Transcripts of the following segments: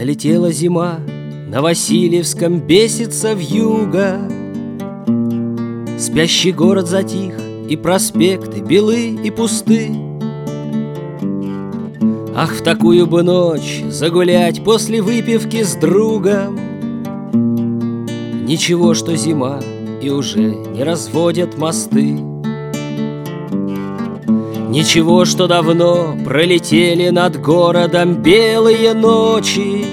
Налетела зима, на Васильевском бесится вьюга. Спящий город затих, и проспекты белы и пусты. Ах, в такую бы ночь загулять после выпивки с другом. Ничего, что зима, и уже не разводят мосты. Ничего, что давно пролетели над городом белые ночи.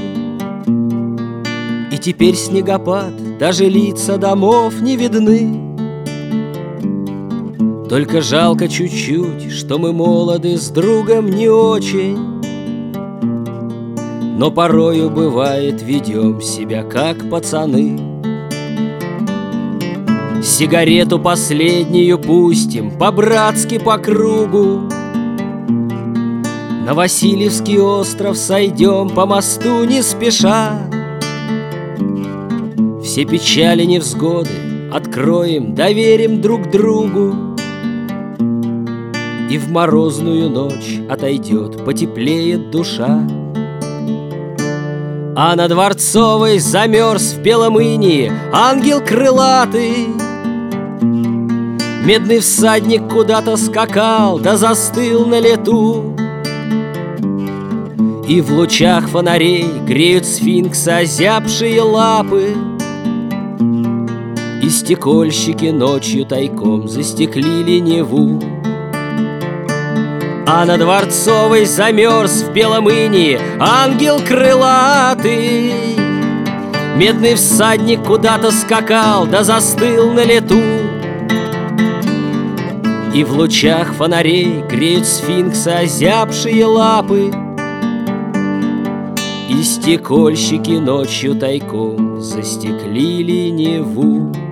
И теперь снегопад, даже лица домов не видны. Только жалко чуть-чуть, что мы молоды с другом не очень. Но порою бывает, ведем себя как пацаны. Сигарету последнюю пустим по-братски по кругу. На Васильевский остров сойдем по мосту не спеша. Все печали, невзгоды откроем, доверим друг другу. И в морозную ночь отойдет, потеплеет душа. А на Дворцовой замерз в белом инии ангел крылатый. Медный всадник куда-то скакал, да застыл на лету. И в лучах фонарей греют сфинкса озябшие лапы. И стекольщики ночью тайком застеклили Неву. А на Дворцовой замерз в белом инии ангел крылатый. Медный всадник куда-то скакал, да застыл на лету. И в лучах фонарей греют сфинкса озябшие лапы. И стекольщики ночью тайком застеклили Неву.